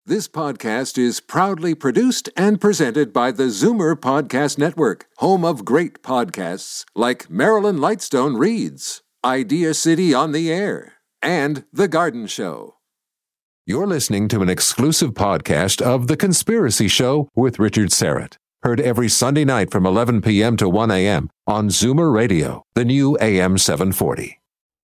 This podcast is proudly produced and presented by the Zoomer Podcast Network, home of great podcasts like Marilyn Lightstone Reads, Idea City on the Air, and The Garden Show. You're listening to an exclusive podcast of The Conspiracy Show with Richard Syrett. Heard every Sunday night from 11 p.m. to 1 a.m. on Zoomer Radio, the new AM 740.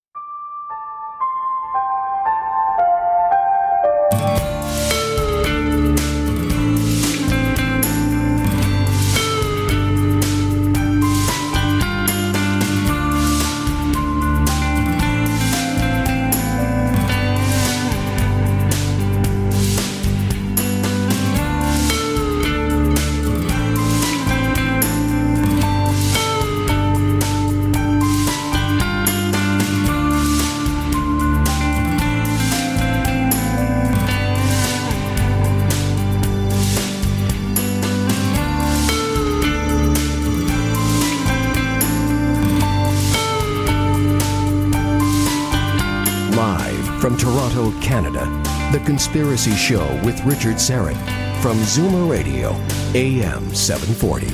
From Toronto, Canada, The Conspiracy Show with Richard Syrett from Zoomer Radio, AM 740.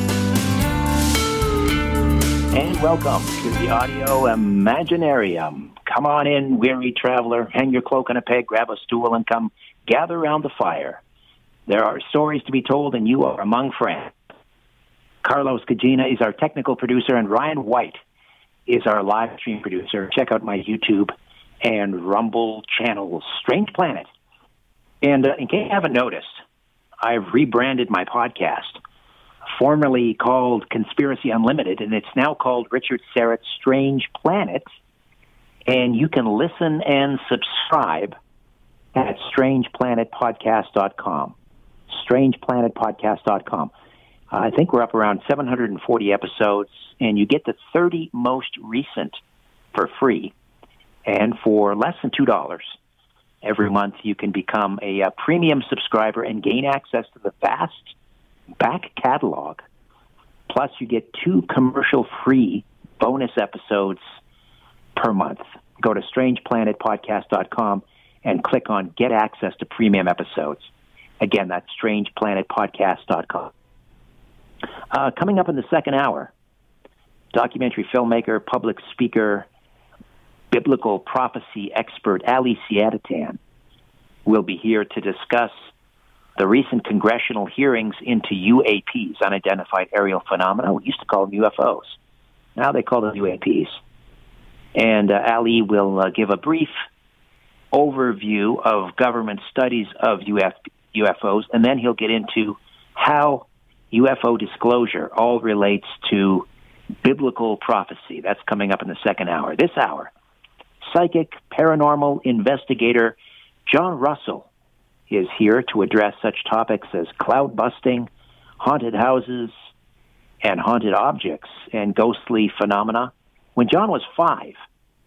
And welcome to the Audio Imaginarium. Come on in, weary traveler, hang your cloak on a peg, grab a stool, and come gather around the fire. There are stories to be told, and you are among friends. Carlos Cagina is our technical producer, and Ryan White is our live stream producer. Check out my YouTube and Rumble channels, Strange Planet. And in case you haven't noticed, I've rebranded my podcast, formerly called Conspiracy Unlimited, and it's now called Richard Syrett's Strange Planet. And you can listen and subscribe at strangeplanetpodcast.com. strangeplanetpodcast.com. I think we're up around 740 episodes, and you get the 30 most recent for free. And for less than $2 every month, you can become a premium subscriber and gain access to the vast back catalog. Plus, you get 2 commercial-free bonus episodes per month. Go to strangeplanetpodcast.com and click on Get Access to Premium Episodes. Again, that's strangeplanetpodcast.com. Coming up in the second hour, documentary filmmaker, public speaker, biblical prophecy expert Ali Siadatan will be here to discuss the recent congressional hearings into UAPs, unidentified aerial phenomena. We used to call them UFOs. Now they call them UAPs. And Ali will give a brief overview of government studies of UFOs, and then he'll get into how UFO disclosure all relates to biblical prophecy. That's coming up in the second hour. This hour, psychic paranormal investigator John Russell is here to address such topics as cloud busting, haunted houses, and haunted objects and ghostly phenomena. When John was 5,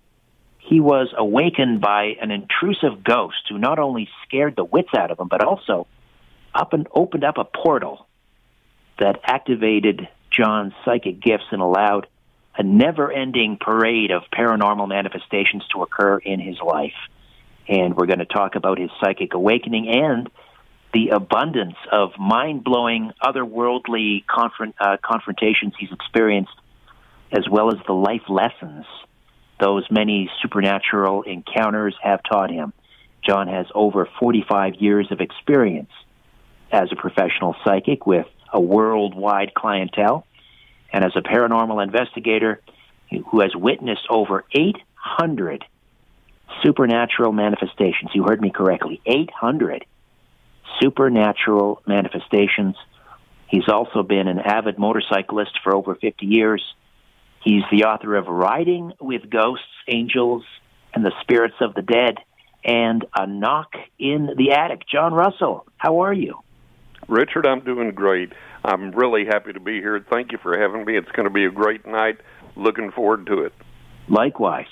he was awakened by an intrusive ghost who not only scared the wits out of him, but also opened up a portal that activated John's psychic gifts and allowed a never-ending parade of paranormal manifestations to occur in his life. And we're going to talk about his psychic awakening and the abundance of mind-blowing, otherworldly confrontations he's experienced, as well as the life lessons those many supernatural encounters have taught him. John has over 45 years of experience as a professional psychic with a worldwide clientele, and as a paranormal investigator who has witnessed over 800 supernatural manifestations. You heard me correctly, 800 supernatural manifestations. He's also been an avid motorcyclist for over 50 years. He's the author of Riding with Ghosts, Angels, and the Spirits of the Dead, and A Knock in the Attic. John Russell, how are you? Richard, I'm doing great. I'm really happy to be here. Thank you for having me. It's going to be a great night. Looking forward to it. Likewise.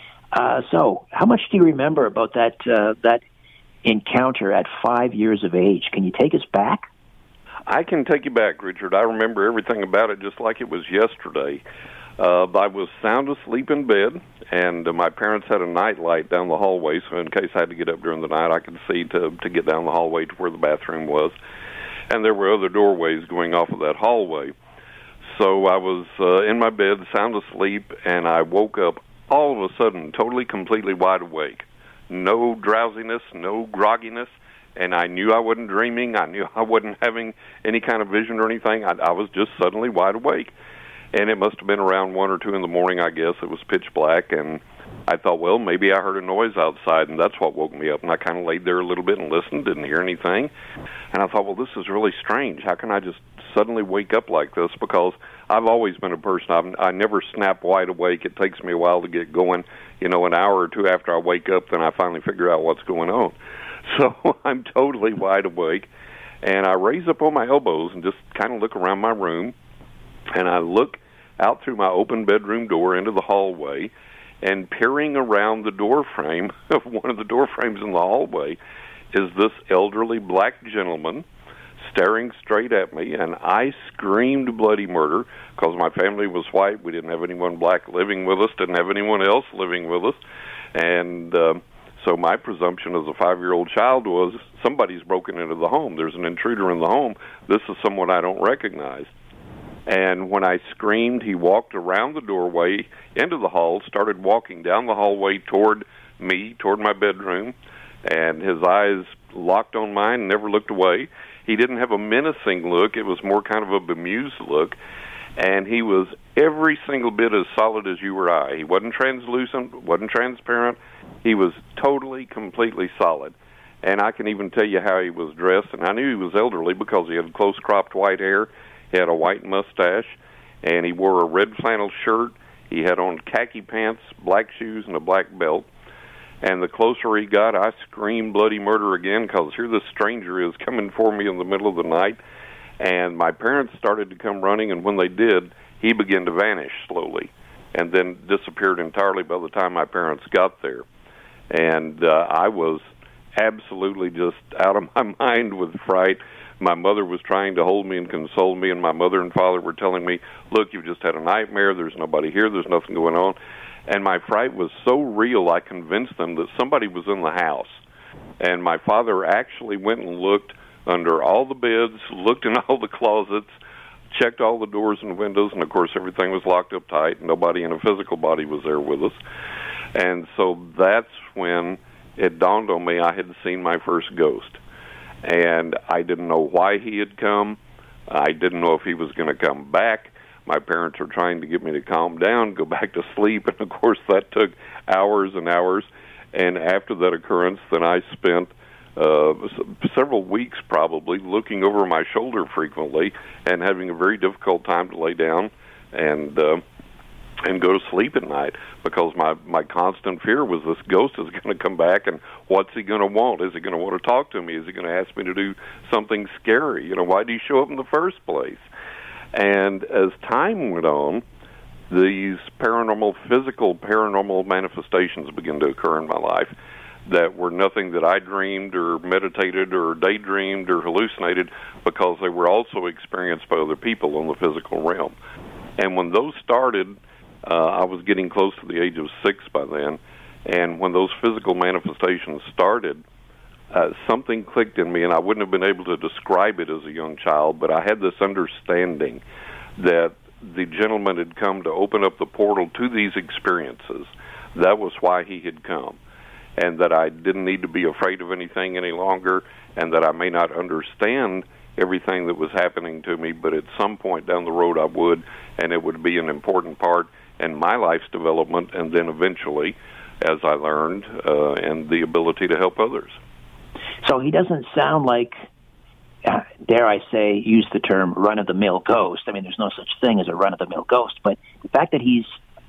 So, how much do you remember about that encounter at 5 years of age? Can you take us back? I can take you back, Richard. I remember everything about it just like it was yesterday. I was sound asleep in bed, and my parents had a night light down the hallway, so in case I had to get up during the night, I could see to get down the hallway to where the bathroom was. And there were other doorways going off of that hallway. So I was in my bed, sound asleep, and I woke up all of a sudden totally, completely wide awake. No drowsiness, no grogginess, and I knew I wasn't dreaming. I knew I wasn't having any kind of vision or anything. I was just suddenly wide awake. And it must have been around 1 or 2 in the morning, I guess. It was pitch black, and I thought, well, maybe I heard a noise outside, and that's what woke me up. And I kind of laid there a little bit and listened, didn't hear anything. And I thought, well, this is really strange. How can I just suddenly wake up like this? Because I've always been a person, I never snap wide awake. It takes me a while to get going. You know, an hour or two after I wake up, then I finally figure out what's going on. So I'm totally wide awake. And I raise up on my elbows and just kind of look around my room, and I look out through my open bedroom door into the hallway, and peering around the door frame of one of the door frames in the hallway is this elderly black gentleman staring straight at me, and I screamed bloody murder because my family was white. We didn't have anyone black living with us, didn't have anyone else living with us, and so my presumption as a 5-year-old child was somebody's broken into the home. There's an intruder in the home. This is someone I don't recognize. And when I screamed, he walked around the doorway into the hall, started walking down the hallway toward me, toward my bedroom, and his eyes locked on mine, never looked away. He didn't have a menacing look. It was more kind of a bemused look. And he was every single bit as solid as you or I. He wasn't translucent, wasn't transparent. He was totally, completely solid. And I can even tell you how he was dressed. And I knew he was elderly because he had close-cropped white hair. He had a white mustache, and he wore a red flannel shirt. He had on khaki pants, black shoes, and a black belt. And the closer he got, I screamed bloody murder again because here this stranger is coming for me in the middle of the night. And my parents started to come running, and when they did, he began to vanish slowly and then disappeared entirely by the time my parents got there. And I was absolutely just out of my mind with fright. My mother was trying to hold me and console me, and my mother and father were telling me, look, you've just had a nightmare. There's nobody here. There's nothing going on. And my fright was so real, I convinced them that somebody was in the house. And my father actually went and looked under all the beds, looked in all the closets, checked all the doors and windows, and, of course, everything was locked up tight. Nobody in a physical body was there with us. And so that's when it dawned on me I had seen my first ghost. And I didn't know why he had come. I didn't know if he was going to come back. My parents were trying to get me to calm down, go back to sleep, and, of course, that took hours and hours. And after that occurrence, then I spent several weeks probably looking over my shoulder frequently and having a very difficult time to lay down and go to sleep at night because my constant fear was this ghost is going to come back, and what's he going to want? Is he going to want to talk to me? Is he going to ask me to do something scary? You know, why did he show up in the first place? And as time went on, these physical paranormal manifestations began to occur in my life that were nothing that I dreamed or meditated or daydreamed or hallucinated because they were also experienced by other people in the physical realm. And when those started, I was getting close to the age of 6 by then, and when those physical manifestations started, something clicked in me, and I wouldn't have been able to describe it as a young child, but I had this understanding that the gentleman had come to open up the portal to these experiences. That was why he had come, and that I didn't need to be afraid of anything any longer, and that I may not understand everything that was happening to me, but at some point down the road I would, and it would be an important part in my life's development, and then eventually, as I learned, and the ability to help others. So he doesn't sound like, dare I say, use the term run-of-the-mill ghost. I mean, there's no such thing as a run-of-the-mill ghost, but the fact that he's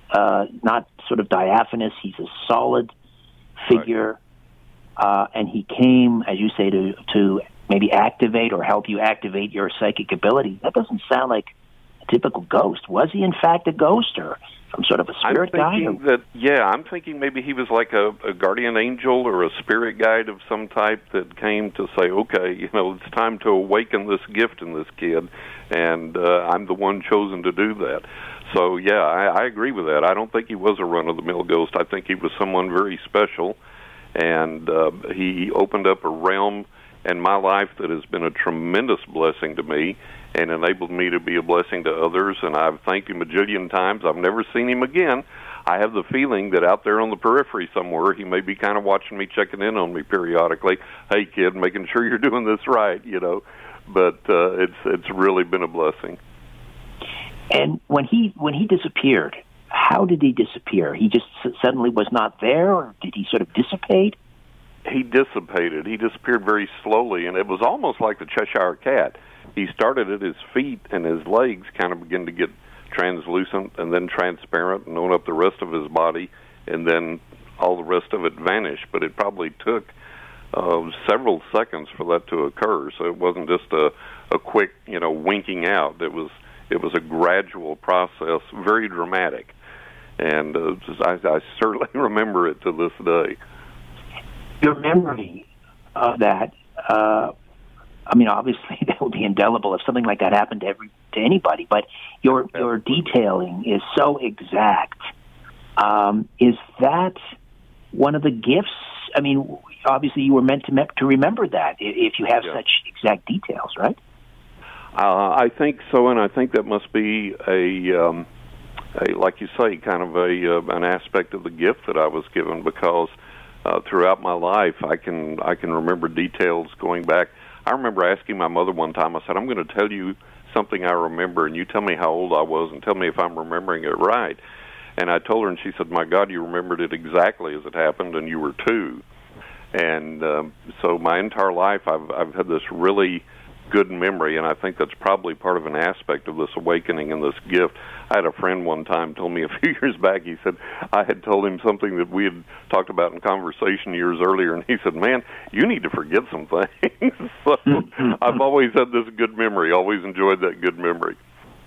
not sort of diaphanous, he's a solid figure, right. And he came, as you say, to maybe activate or help you activate your psychic ability. That doesn't sound like typical ghost. Was he, in fact, a ghost or some sort of a spirit guide? I'm thinking maybe he was like a guardian angel or a spirit guide of some type that came to say, okay, it's time to awaken this gift in this kid, and I'm the one chosen to do that. So, yeah, I agree with that. I don't think he was a run-of-the-mill ghost. I think he was someone very special, and he opened up a realm in my life that has been a tremendous blessing to me and enabled me to be a blessing to others, and I've thanked him a jillion times. I've never seen him again. I have the feeling that out there on the periphery somewhere, he may be kind of watching me, checking in on me periodically. Hey, kid, making sure you're doing this right, But it's really been a blessing. And when he disappeared, how did he disappear? He just suddenly was not there, or did he sort of dissipate? He dissipated. He disappeared very slowly, and it was almost like the Cheshire Cat. He started at his feet, and his legs kind of began to get translucent and then transparent and on up the rest of his body, and then all the rest of it vanished. But it probably took several seconds for that to occur, so it wasn't just a quick, winking out. It was a gradual process, very dramatic, and I certainly remember it to this day. Your memory of that, obviously that would be indelible if something like that happened to anybody, but your detailing is so exact. Is that one of the gifts? I mean, obviously you were meant to remember that if you have such exact details, right? I think so, and I think that must be a like you say, kind of an aspect of the gift that I was given, because throughout my life, I can remember details going back. I remember asking my mother one time, I said, I'm going to tell you something I remember, and you tell me how old I was and tell me if I'm remembering it right. And I told her, and she said, my God, you remembered it exactly as it happened, and you were 2. And so my entire life, I've had this really good memory, and I think that's probably part of an aspect of this awakening and this gift. I had a friend one time told me a few years back, he said, I had told him something that we had talked about in conversation years earlier, and he said, man, you need to forget some things. So I've always had this good memory, always enjoyed that good memory.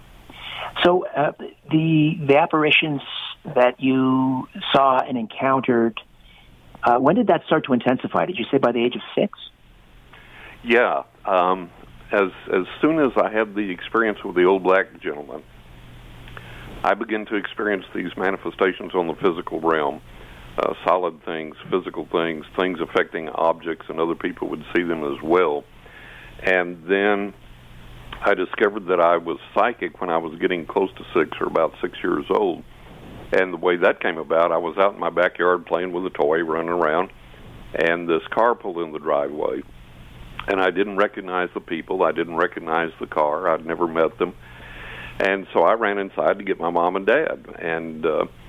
So the apparitions that you saw and encountered, when did that start to intensify? Did you say by the age of 6? Yeah. As soon as I had the experience with the old black gentleman, I began to experience these manifestations on the physical realm, solid things, physical things, things affecting objects, and other people would see them as well. And then I discovered that I was psychic when I was getting close to 6 or about 6 years old. And the way that came about, I was out in my backyard playing with a toy, running around, and this car pulled in the driveway. And I didn't recognize the people. I didn't recognize the car. I'd never met them. And so I ran inside to get my mom and dad. And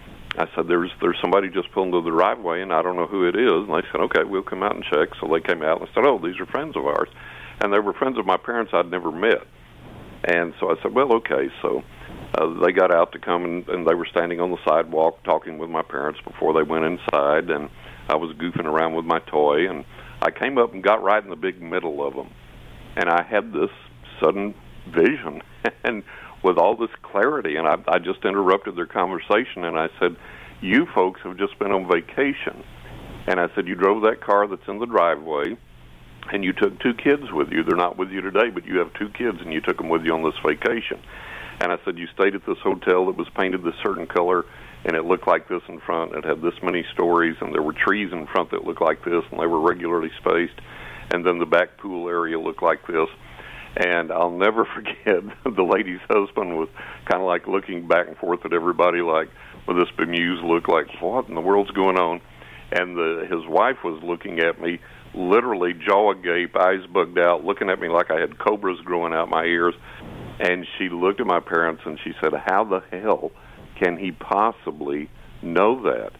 I said, there's somebody just pulled into the driveway, and I don't know who it is. And they said, okay, we'll come out and check. So they came out and said, oh, these are friends of ours. And they were friends of my parents I'd never met. And so I said, well, okay. So they got out to come, and they were standing on the sidewalk talking with my parents before they went inside. And I was goofing around with my toy, and I came up and got right in the big middle of them, and I had this sudden vision, and with all this clarity, and I just interrupted their conversation, and I said, you folks have just been on vacation. And I said, you drove that car that's in the driveway, and you took 2 kids with you. They're not with you today, but you have 2 kids, and you took them with you on this vacation. And I said, you stayed at this hotel that was painted this certain color, and it looked like this in front. It had this many stories, and there were trees in front that looked like this, and they were regularly spaced. And then the back pool area looked like this. And I'll never forget, the lady's husband was kind of like looking back and forth at everybody like with this bemused look like, what in the world's going on? And his wife was looking at me, literally jaw agape, eyes bugged out, looking at me like I had cobras growing out my ears. And she looked at my parents, and she said, how the hell can he possibly know that?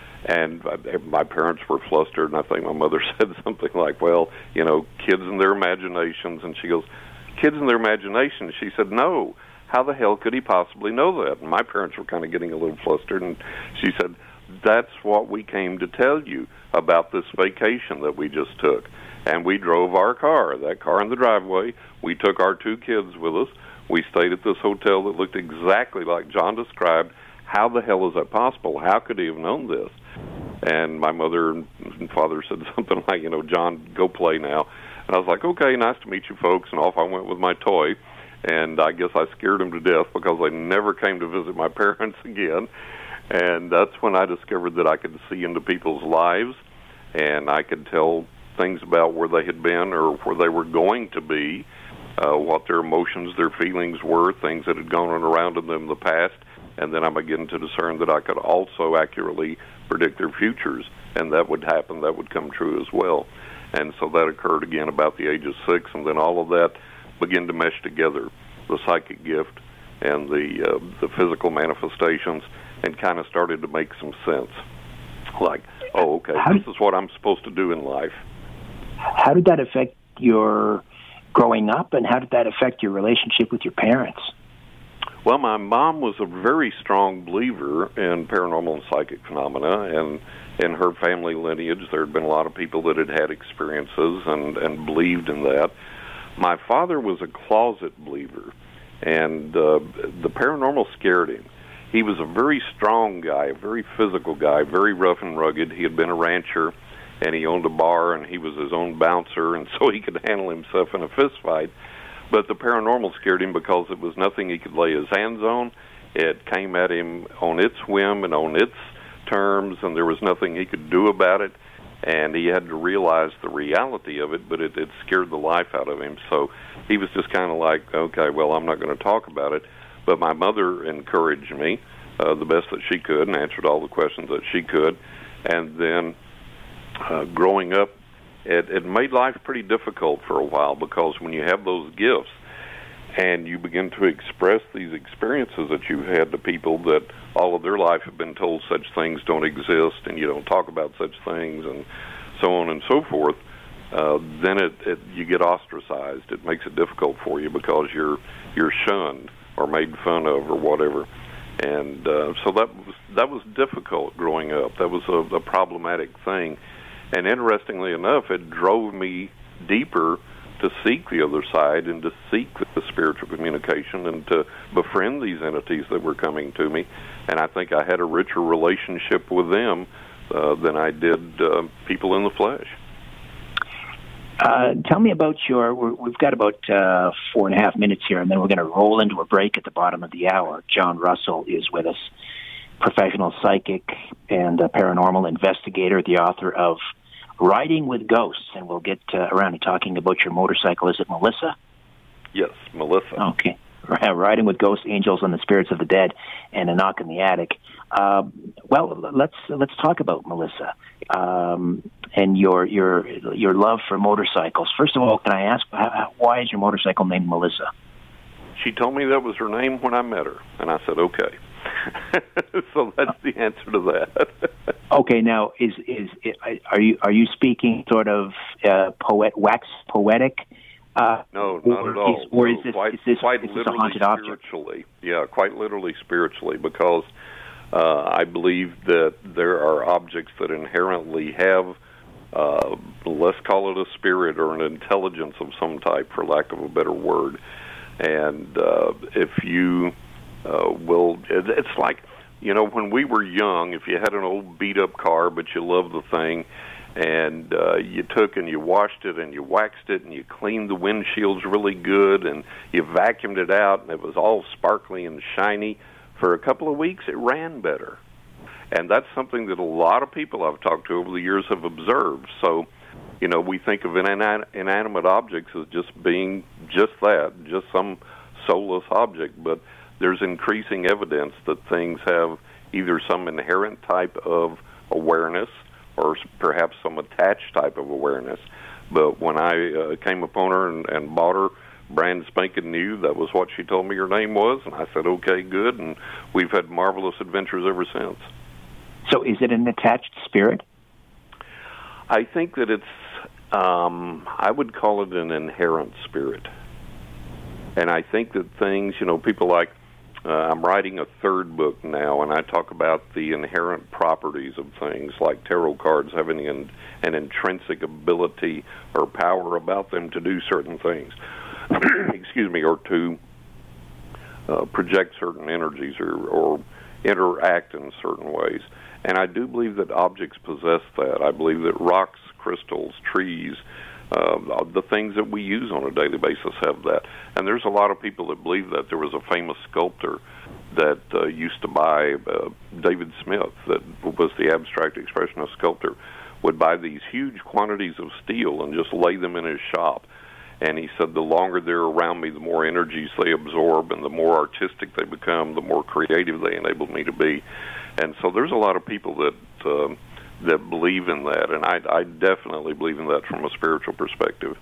And my parents were flustered, and I think my mother said something like, well, kids and their imaginations. And she goes, kids and their imaginations? She said, no, how the hell could he possibly know that? And my parents were kind of getting a little flustered, and she said, that's what we came to tell you about this vacation that we just took. And we drove our car, that car in the driveway. We took our 2 kids with us. We stayed at this hotel that looked exactly like John described. How the hell is that possible? How could he have known this? And my mother and father said something like, John, go play now. And I was like, okay, nice to meet you folks. And off I went with my toy. And I guess I scared them to death because they never came to visit my parents again. And that's when I discovered that I could see into people's lives, and I could tell things about where they had been or where they were going to be, what their emotions, their feelings were, things that had gone on around in them in the past. And then I began to discern that I could also accurately predict their futures, and that would happen, that would come true as well. And so that occurred again about the age of 6, and then all of that began to mesh together, the psychic gift and the physical manifestations, and kind of started to make some sense. Like, oh, okay, this is what I'm supposed to do in life. How did that affect your growing up, and how did that affect your relationship with your parents? Well, my mom was a very strong believer in paranormal and psychic phenomena, and in her family lineage there had been a lot of people that had experiences and believed in that. My father was a closet believer, and the paranormal scared him. He was a very strong guy, a very physical guy, very rough and rugged. He had been a rancher, and he owned a bar, and he was his own bouncer, and so he could handle himself in a fist fight. But the paranormal scared him because it was nothing he could lay his hands on. It came at him on its whim and on its terms, and there was nothing he could do about it. And he had to realize the reality of it, but it scared the life out of him. So he was just kind of like, okay, well, I'm not going to talk about it. But my mother encouraged me the best that she could and answered all the questions that she could. And then growing up, it made life pretty difficult for a while, because when you have those gifts and you begin to express these experiences that you've had to people that all of their life have been told such things don't exist and you don't talk about such things and so on and so forth, then you get ostracized. It makes it difficult for you because you're shunned or made fun of or whatever. And so that was difficult growing up. That was a problematic thing. And interestingly enough, it drove me deeper to seek the other side and to seek the spiritual communication and to befriend these entities that were coming to me. And I think I had a richer relationship with them than I did people in the flesh. Tell me about we've got about 4.5 minutes here, and then we're going to roll into a break at the bottom of the hour. John Russell is with us, professional psychic and paranormal investigator, the author of Riding with Ghosts, and we'll get around to talking about your motorcycle. Is it Melissa? Yes, Melissa. Okay. Riding with Ghosts, Angels, and the Spirits of the Dead, and A Knock in the Attic. Well, let's talk about Melissa and your love for motorcycles. First of all, can I ask, why is your motorcycle named Melissa? She told me that was her name when I met her, and I said, okay. So that's the answer to that. Okay, now are you speaking sort of poetic? No, not at all. Or is this quite a literally haunted object? Spiritually. Yeah, quite literally spiritually, because I believe that there are objects that inherently have, let's call it a spirit or an intelligence of some type, for lack of a better word. And if you it's like, when we were young, if you had an old beat-up car, but you loved the thing, and you took and you washed it and you waxed it and you cleaned the windshields really good and you vacuumed it out and it was all sparkly and shiny, for a couple of weeks it ran better. And that's something that a lot of people I've talked to over the years have observed. So, we think of inanimate objects as just being just that, just some soulless object, but there's increasing evidence that things have either some inherent type of awareness or perhaps some attached type of awareness. But when I came upon her and bought her brand spanking new, that was what she told me her name was, and I said, okay, good, and we've had marvelous adventures ever since. So is it an attached spirit? I think that it's, I would call it an inherent spirit. And I think that things, people like, I'm writing a third book now, and I talk about the inherent properties of things, like tarot cards having an intrinsic ability or power about them to do certain things, excuse me, or to project certain energies or interact in certain ways. And I do believe that objects possess that. I believe that rocks, crystals, trees, the things that we use on a daily basis have that. And there's a lot of people that believe that. There was a famous sculptor that used to buy, David Smith, that was the abstract expressionist sculptor, would buy these huge quantities of steel and just lay them in his shop. And he said, the longer they're around me, the more energies they absorb, and the more artistic they become, the more creative they enable me to be. And so there's a lot of people that believe in that, and I definitely believe in that from a spiritual perspective.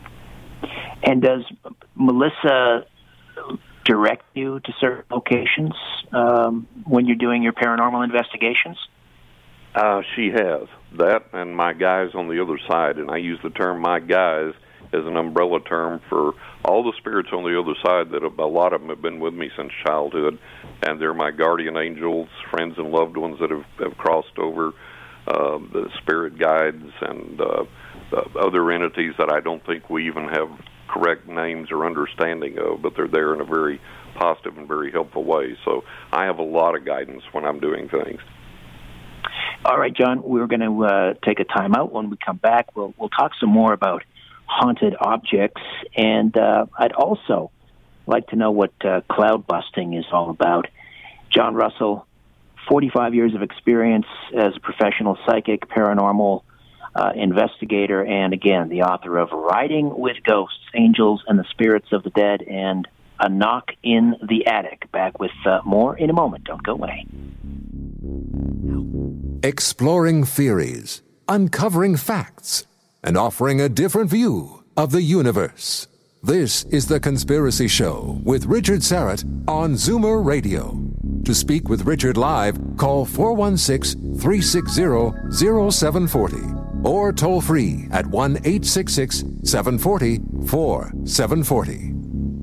And does Melissa direct you to certain locations when you're doing your paranormal investigations? She has. That and my guys on the other side, and I use the term my guys as an umbrella term for all the spirits on the other side that a lot of them have been with me since childhood, and they're my guardian angels, friends and loved ones that have crossed over, the spirit guides and other entities that I don't think we even have correct names or understanding of, but they're there in a very positive and very helpful way. So I have a lot of guidance when I'm doing things. All right, John, we're going to take a time out. When we come back, we'll talk some more about haunted objects, and I'd also like to know what cloud busting is all about. John Russell, 45 years of experience as a professional psychic, paranormal investigator, and again, the author of Riding with Ghosts, Angels, and the Spirits of the Dead, and A Knock in the Attic. Back with more in a moment. Don't go away. Exploring theories, uncovering facts, and offering a different view of the universe. This is The Conspiracy Show with Richard Syrett on Zoomer Radio. To speak with Richard live, call 416-360-0740 or toll free at 1-866-740-4740.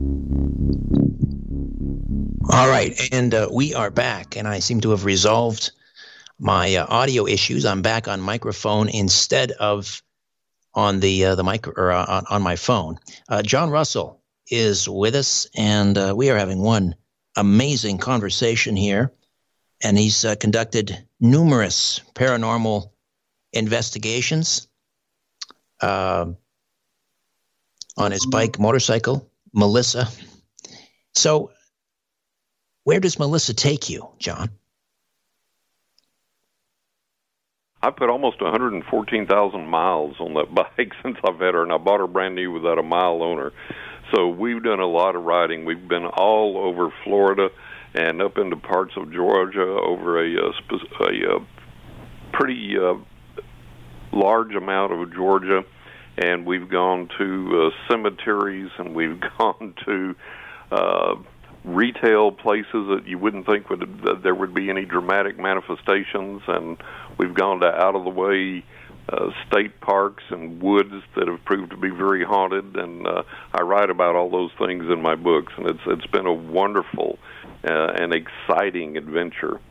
All right, and we are back, and I seem to have resolved my audio issues. I'm back on microphone instead of on the micro or on my phone. John Russell is with us, and we are having one amazing conversation here. And he's conducted numerous paranormal investigations on his bike, motorcycle, Melissa. So, where does Melissa take you, John? I put almost 114,000 miles on that bike since I've had her, and I bought her brand new without a mile on her. So we've done a lot of riding. We've been all over Florida and up into parts of Georgia over a pretty large amount of Georgia, and we've gone to cemeteries, and we've gone to retail places that you wouldn't think that there would be any dramatic manifestations, and we've gone to out-of-the-way state parks and woods that have proved to be very haunted, and I write about all those things in my books, and it's been a wonderful and exciting adventure.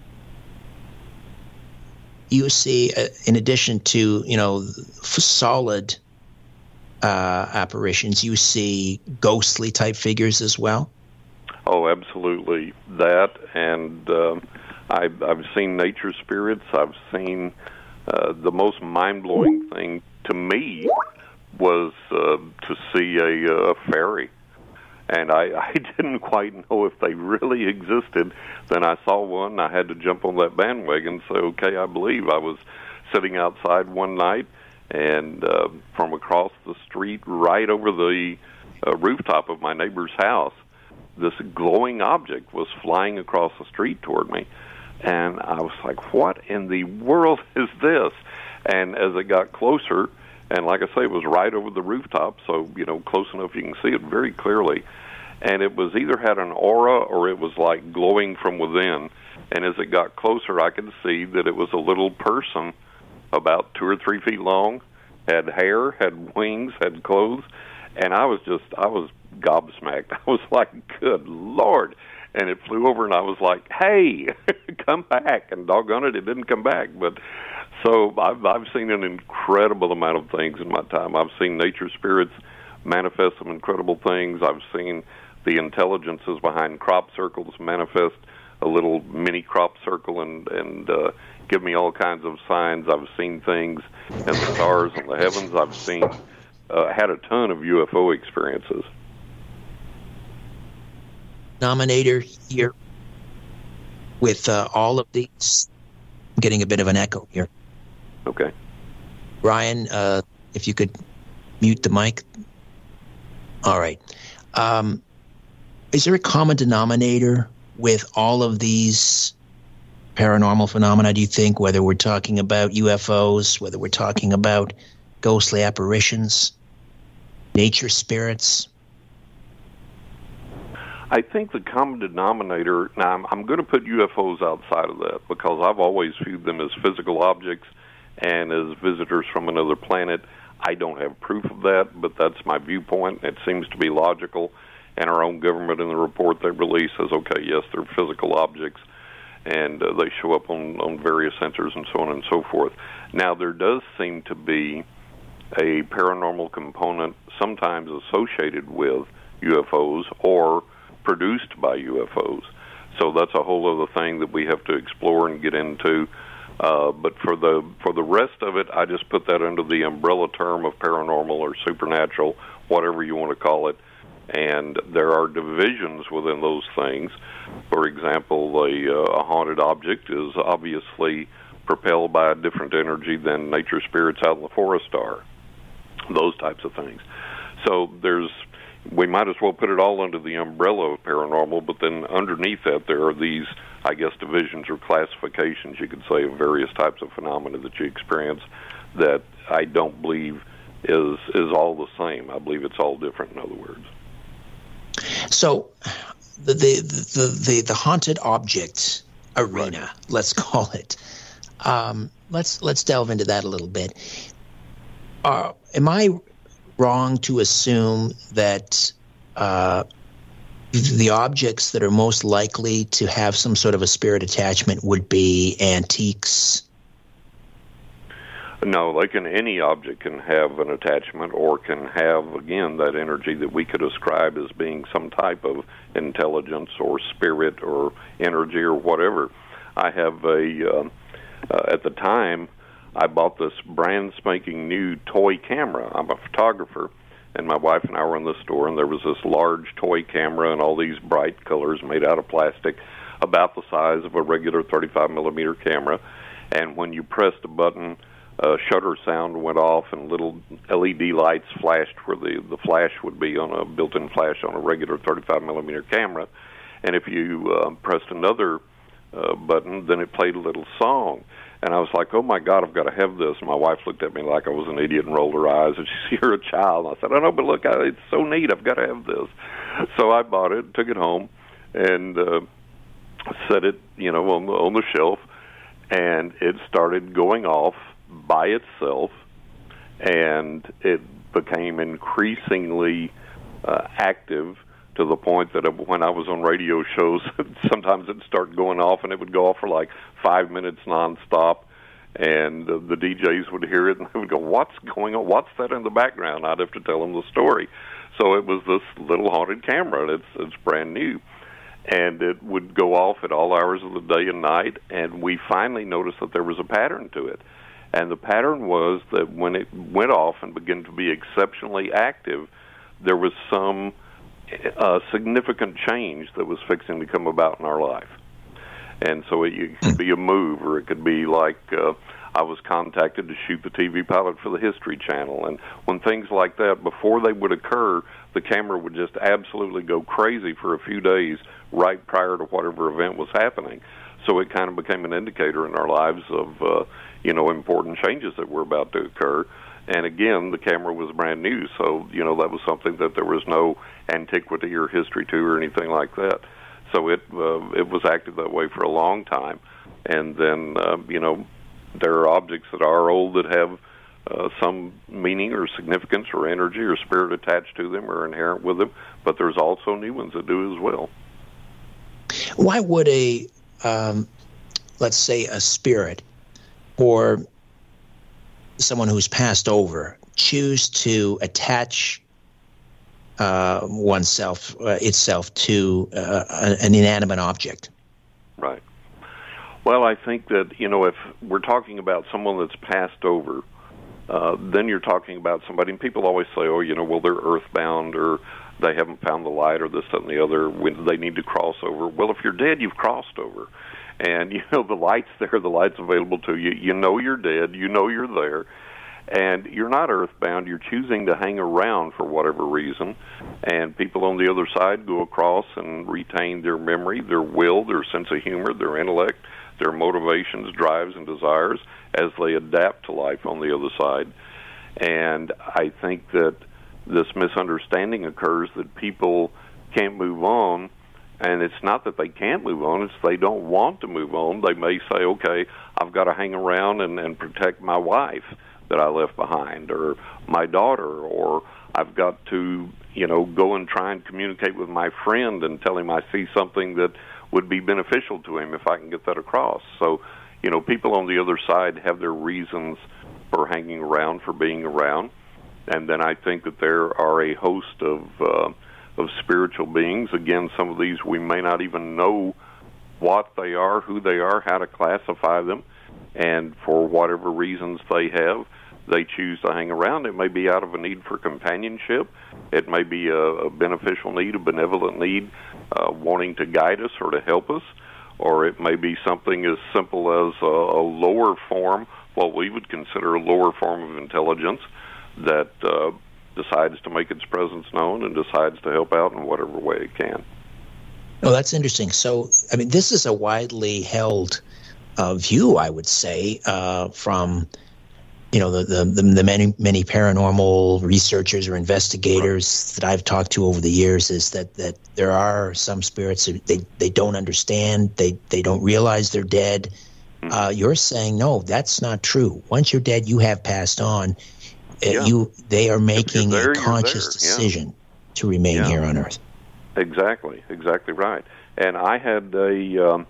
You see, in addition to, solid apparitions, you see ghostly type figures as well? Oh, absolutely. That, and I've seen nature spirits. I've seen the most mind-blowing thing to me was to see a fairy. And I didn't quite know if they really existed. Then I saw one, and I had to jump on that bandwagon and say, okay, I believe. I was sitting outside one night, and from across the street, right over the rooftop of my neighbor's house, this glowing object was flying across the street toward me. And I was like, what in the world is this? And as it got closer, and like I say, it was right over the rooftop, so, close enough you can see it very clearly. And it was either had an aura or it was like glowing from within. And as it got closer, I could see that it was a little person about 2 or 3 feet long, had hair, had wings, had clothes. And I was gobsmacked. I was like, good Lord. and it flew over, and I was like, "Hey, come back!" And doggone it, it didn't come back. But so I've seen an incredible amount of things in my time. I've seen nature spirits manifest some incredible things. I've seen the intelligences behind crop circles manifest a little mini crop circle and give me all kinds of signs. I've seen things in the stars and the heavens. I've seen had a ton of UFO experiences. Denominator here with all of these. I'm getting a bit of an echo here. Okay. Ryan, if you could mute the mic. All right. Is there a common denominator with all of these paranormal phenomena, do you think, whether we're talking about UFOs, whether we're talking about ghostly apparitions, nature spirits? I think the common denominator, now I'm going to put UFOs outside of that because I've always viewed them as physical objects and as visitors from another planet. I don't have proof of that, but that's my viewpoint. It seems to be logical, and our own government in the report they release says, okay, yes, they're physical objects, and they show up on various sensors and so on and so forth. Now, there does seem to be a paranormal component sometimes associated with UFOs or produced by UFOs. So that's a whole other thing that we have to explore and get into. But for the rest of it, I just put that under the umbrella term of paranormal or supernatural, whatever you want to call it. And there are divisions within those things. For example, a haunted object is obviously propelled by a different energy than nature spirits out in the forest are. Those types of things. So we might as well put it all under the umbrella of paranormal, but then underneath that there are these, I guess, divisions or classifications, you could say, of various types of phenomena that you experience that I don't believe is all the same. I believe it's all different, in other words. So the haunted object arena, right, let's call it. Let's delve into that a little bit. Am I wrong to assume that the objects that are most likely to have some sort of a spirit attachment would be antiques? No, any object can have an attachment or can have, again, that energy that we could ascribe as being some type of intelligence or spirit or energy or whatever. I have at the time, I bought this brand spanking new toy camera. I'm a photographer, and my wife and I were in the store, and there was this large toy camera and all these bright colors made out of plastic, about the size of a regular 35-millimeter camera. And when you pressed a button, a shutter sound went off, and little LED lights flashed where the flash would be on a built-in flash on a regular 35-millimeter camera. And if you pressed another button, then it played a little song. And I was like, oh, my God, I've got to have this. And my wife looked at me like I was an idiot and rolled her eyes. And she said, you're a child. And I said, oh, no, but look, it's so neat. I've got to have this. So I bought it, took it home, and set it, on the shelf. And it started going off by itself. And it became increasingly active to the point that when I was on radio shows, sometimes it'd start going off, and it would go off for like 5 minutes nonstop, and the DJs would hear it, and they would go, what's going on? What's that in the background? I'd have to tell them the story. So it was this little haunted camera, and it's brand new, and it would go off at all hours of the day and night, and we finally noticed that there was a pattern to it. And the pattern was that when it went off and began to be exceptionally active, there was some significant change that was fixing to come about in our life. And so it could be a move, or it could be like I was contacted to shoot the TV pilot for the History Channel. And when things like that, before they would occur, the camera would just absolutely go crazy for a few days right prior to whatever event was happening. So it kind of became an indicator in our lives of, important changes that were about to occur. And again, the camera was brand new, so, that was something that there was no antiquity or history to or anything like that. So it was active that way for a long time. And then, there are objects that are old that have some meaning or significance or energy or spirit attached to them or inherent with them, but there's also new ones that do as well. Why would let's say a spirit or someone who's passed over choose to attach itself to an inanimate object? Right. Well, I think that, if we're talking about someone that's passed over, then you're talking about somebody, and people always say, well, they're earthbound, or they haven't found the light, or this, that, and the other, when they need to cross over. Well, if you're dead, you've crossed over. And, the light's there, the light's available to you. You know you're dead, you know you're there. And you're not earthbound. You're choosing to hang around for whatever reason. And people on the other side go across and retain their memory, their will, their sense of humor, their intellect, their motivations, drives, and desires as they adapt to life on the other side. And I think that this misunderstanding occurs that people can't move on. And it's not that they can't move on, it's they don't want to move on. They may say, okay, I've got to hang around and protect my wife that I left behind, or my daughter, or I've got to, go and try and communicate with my friend and tell him I see something that would be beneficial to him if I can get that across. So, people on the other side have their reasons for hanging around, for being around. And then I think that there are a host of spiritual beings. Again, some of these we may not even know what they are, who they are, how to classify them. And for whatever reasons they have, they choose to hang around. It may be out of a need for companionship. It may be a beneficial need, a benevolent need, wanting to guide us or to help us. Or it may be something as simple as a lower form, what we would consider a lower form of intelligence, that decides to make its presence known and decides to help out in whatever way it can. Oh, that's interesting. So, this is a widely held view, I would say, from the many paranormal researchers or investigators that I've talked to over the years, is that there are some spirits that they don't understand, they don't realize they're dead. You're saying no, that's not true. Once you're dead, you have passed on. They are making a conscious decision to remain here on Earth. Exactly right. And I had a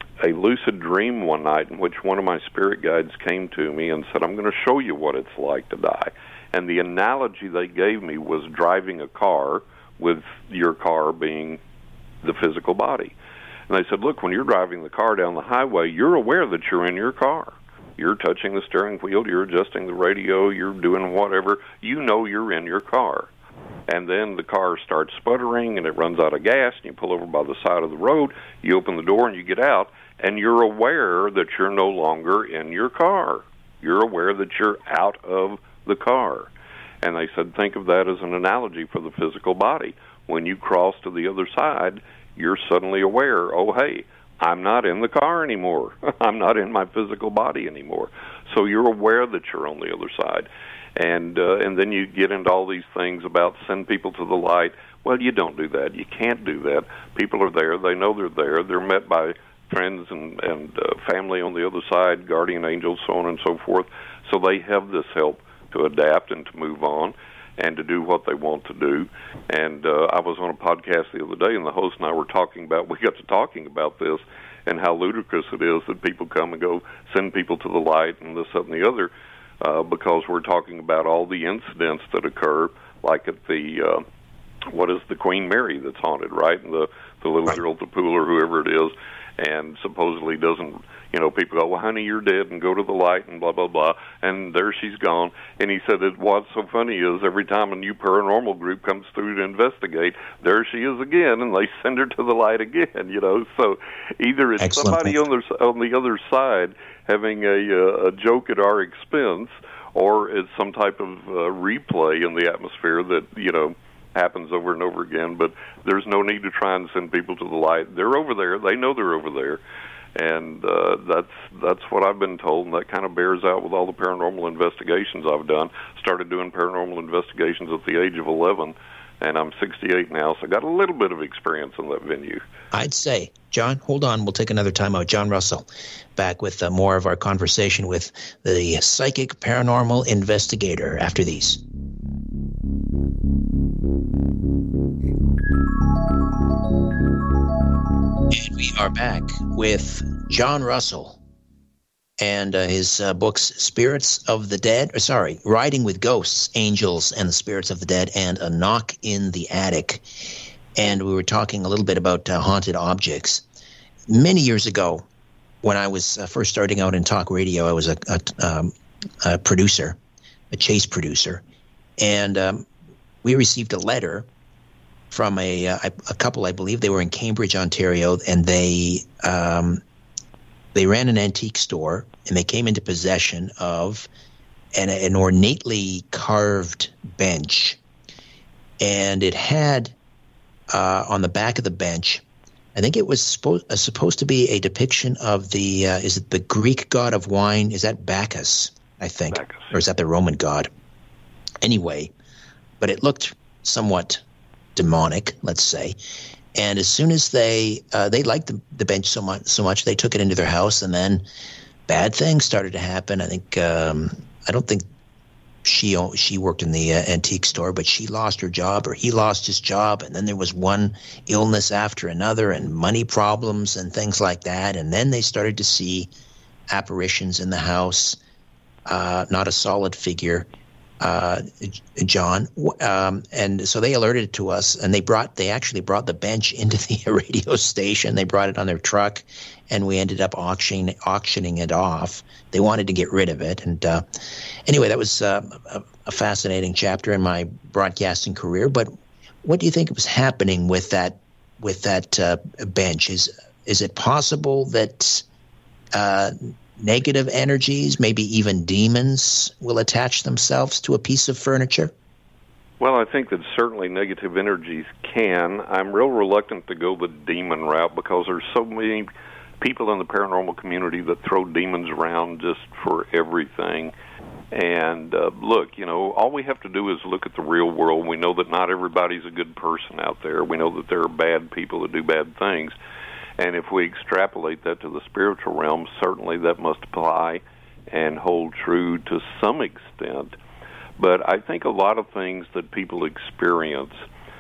lucid dream one night in which one of my spirit guides came to me and said, I'm going to show you what it's like to die. And the analogy they gave me was driving a car, with your car being the physical body. And they said, look, when you're driving the car down the highway, you're aware that you're in your car. You're touching the steering wheel, you're adjusting the radio, you're doing whatever. You know you're in your car. And then the car starts sputtering and it runs out of gas, and you pull over by the side of the road, you open the door and you get out, and you're aware that you're no longer in your car. You're aware that you're out of the car. And they said, think of that as an analogy for the physical body. When you cross to the other side, you're suddenly aware, oh, hey, I'm not in the car anymore. I'm not in my physical body anymore. So you're aware that you're on the other side. And then you get into all these things about send people to the light. Well, you don't do that. You can't do that. People are there. They know they're there. They're met by friends and family on the other side, guardian angels, so on and so forth. So they have this help to adapt and to move on and to do what they want to do. And I was on a podcast the other day, and the host and I were talking about this and how ludicrous it is that people come and go, send people to the light and this, that, and the other, because we're talking about all the incidents that occur, like at the, what is the Queen Mary that's haunted, right? And the little girl at the pool or whoever it is, and supposedly doesn't, people go, well, honey, you're dead, and go to the light, and blah, blah, blah, and there she's gone. And he said that what's so funny is every time a new paranormal group comes through to investigate, there she is again, and they send her to the light again, So either it's somebody on the other side having a joke at our expense, or it's some type of replay in the atmosphere that, happens over and over again. But there's no need to try and send people to the light. They're over there. They know they're over there. And that's what I've been told, and that kind of bears out with all the paranormal investigations I've done. Started doing paranormal investigations at the age of 11, and I'm 68 now, so I got a little bit of experience in that venue. I'd say, John, hold on. We'll take another time out. John Russell, back with more of our conversation with the psychic paranormal investigator after these. And We are back with John Russell and his books, Spirits of the Dead, Riding with Ghosts, Angels, and the Spirits of the Dead, and A Knock in the Attic. And we were talking a little bit about haunted objects. Many years ago, when I was first starting out in talk radio, I was a producer, a chase producer, and we received a letter from a couple, I believe they were in Cambridge, Ontario, and they ran an antique store, and they came into possession of an ornately carved bench, and it had on the back of the bench, I think it was supposed to be a depiction of the is it the Greek god of wine? Is that Bacchus? I think, Bacchus. Or is that the Roman god? Anyway, but it looked somewhat demonic, let's say. And as soon as they liked the bench so much, they took it into their house, and then bad things started to happen. I think I don't think she worked in the antique store, but she lost her job, or he lost his job, and then there was one illness after another, and money problems and things like that. And then they started to see apparitions in the house, not a solid figure. John, and so they alerted to us, and they actually brought the bench into the radio station. They brought it on their truck, and we ended up auctioning it off. They wanted to get rid of it, and anyway, that was a fascinating chapter in my broadcasting career. But what do you think was happening with that bench? Is it possible that negative energies, maybe even demons, will attach themselves to a piece of furniture? Well, I think that certainly negative energies can. I'm real reluctant to go the demon route because there's so many people in the paranormal community that throw demons around just for everything. And look, all we have to do is look at the real world. We know that not everybody's a good person out there. We know that there are bad people that do bad things. And if we extrapolate that to the spiritual realm, certainly that must apply and hold true to some extent. But I think a lot of things that people experience,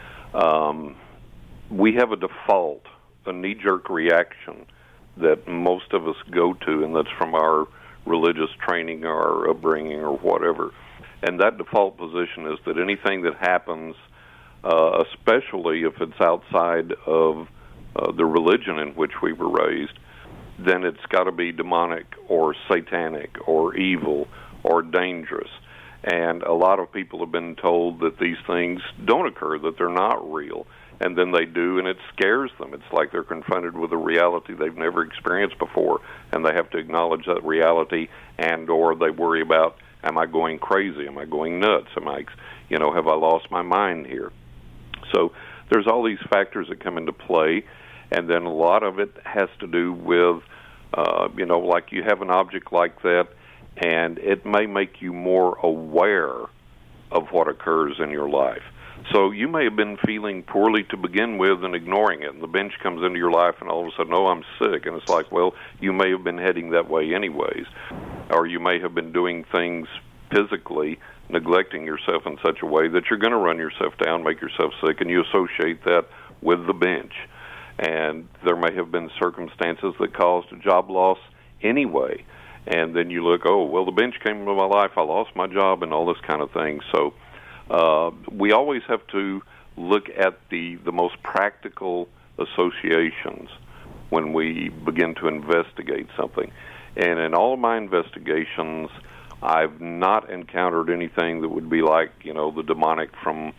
we have a default, a knee-jerk reaction that most of us go to, and that's from our religious training or our upbringing or whatever. And that default position is that anything that happens, especially if it's outside of the religion in which we were raised, then it's got to be demonic or satanic or evil or dangerous. And a lot of people have been told that these things don't occur, that they're not real, and then they do, and it scares them. It's like they're confronted with a reality they've never experienced before, and they have to acknowledge that reality, and or they worry about, am I going crazy? Am I going nuts? Am I, have I lost my mind here? So there's all these factors that come into play. And then a lot of it has to do with, like you have an object like that, and it may make you more aware of what occurs in your life. So you may have been feeling poorly to begin with and ignoring it, and the bench comes into your life, and all of a sudden, oh, I'm sick. And it's like, well, you may have been heading that way anyways. Or you may have been doing things physically, neglecting yourself in such a way that you're going to run yourself down, make yourself sick, and you associate that with the bench. And there may have been circumstances that caused a job loss anyway. And then you look, oh, well, the bench came into my life, I lost my job, and all this kind of thing. So we always have to look at the most practical associations when we begin to investigate something. And in all of my investigations, I've not encountered anything that would be like, the demonic from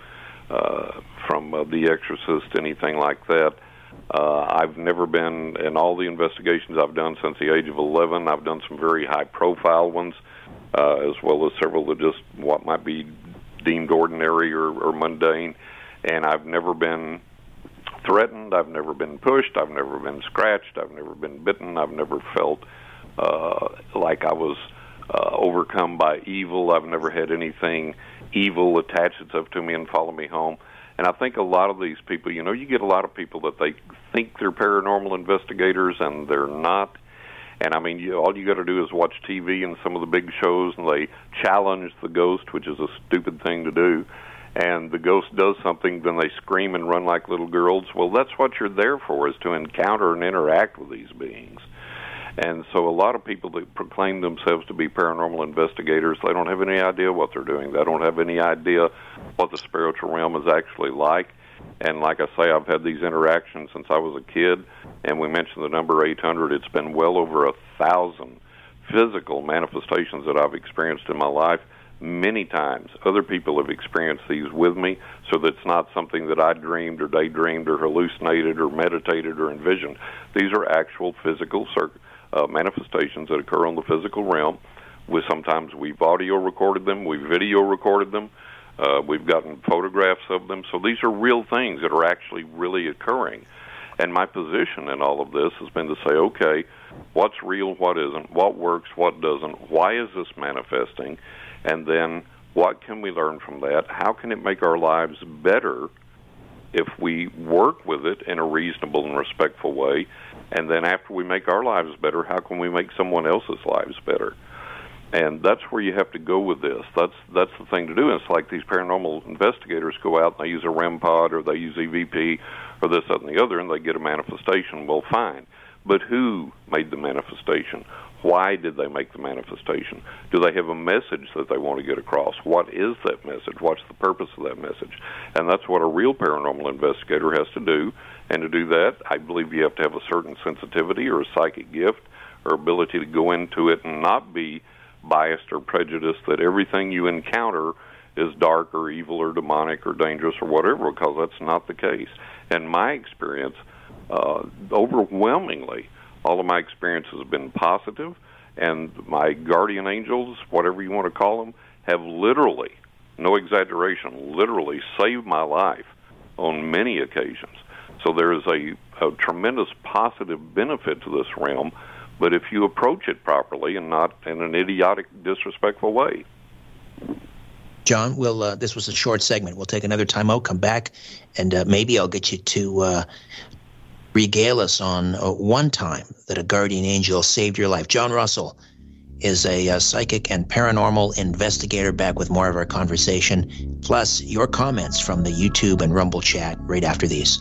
The Exorcist, anything like that. I've never been, in all the investigations I've done since the age of 11, I've done some very high-profile ones, as well as several that just what might be deemed ordinary or mundane, and I've never been threatened, I've never been pushed, I've never been scratched, I've never been bitten, I've never felt like I was overcome by evil. I've never had anything evil attach itself to me and follow me home. And I think a lot of these people, you get a lot of people that they think they're paranormal investigators and they're not. And I mean, all you got to do is watch TV and some of the big shows, and they challenge the ghost, which is a stupid thing to do. and the ghost does something, then they scream and run like little girls. Well, that's what you're there for, is to encounter and interact with these beings. And so a lot of people that proclaim themselves to be paranormal investigators, they don't have any idea what they're doing. They don't have any idea what the spiritual realm is actually like. And like I say, I've had these interactions since I was a kid, and we mentioned the number 800. It's been well over 1,000 physical manifestations that I've experienced in my life many times. Other people have experienced these with me, so that's not something that I dreamed or daydreamed or hallucinated or meditated or envisioned. These are actual physical manifestations that occur on the physical realm. Sometimes we've audio recorded them, we've video recorded them, we've gotten photographs of them. So these are real things that are actually really occurring. And my position in all of this has been to say, okay, what's real, what isn't, what works, what doesn't, why is this manifesting, and then what can we learn from that? How can it make our lives better if we work with it in a reasonable and respectful way? And then after we make our lives better, how can we make someone else's lives better? And that's where you have to go with this. That's the thing to do. And it's like these paranormal investigators go out and they use a REM pod or they use EVP or this, that, and the other, and they get a manifestation. Well, fine. But who made the manifestation? Why did they make the manifestation? Do they have a message that they want to get across? What is that message? What's the purpose of that message? And that's what a real paranormal investigator has to do. And to do that, I believe you have to have a certain sensitivity or a psychic gift or ability to go into it and not be biased or prejudiced that everything you encounter is dark or evil or demonic or dangerous or whatever, because that's not the case. In my experience, overwhelmingly, all of my experiences have been positive, and my guardian angels, whatever you want to call them, have literally, no exaggeration, literally saved my life on many occasions. So there is a tremendous positive benefit to this realm, but if you approach it properly and not in an idiotic, disrespectful way. John, this was a short segment. We'll take another time out, come back, and maybe I'll get you to regale us on one time that a guardian angel saved your life. John Russell is a psychic and paranormal investigator, back with more of our conversation, plus your comments from the YouTube and Rumble chat right after these.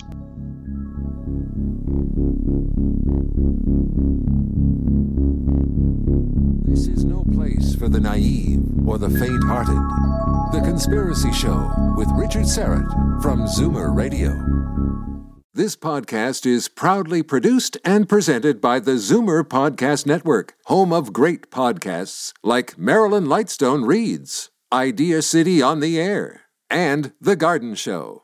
This is no place for the naive or the faint-hearted. The Conspiracy Show with Richard Syrett from Zoomer Radio. This podcast is proudly produced and presented by the Zoomer Podcast Network, home of great podcasts like Marilyn Lightstone Reads, Idea City on the Air, and The Garden Show.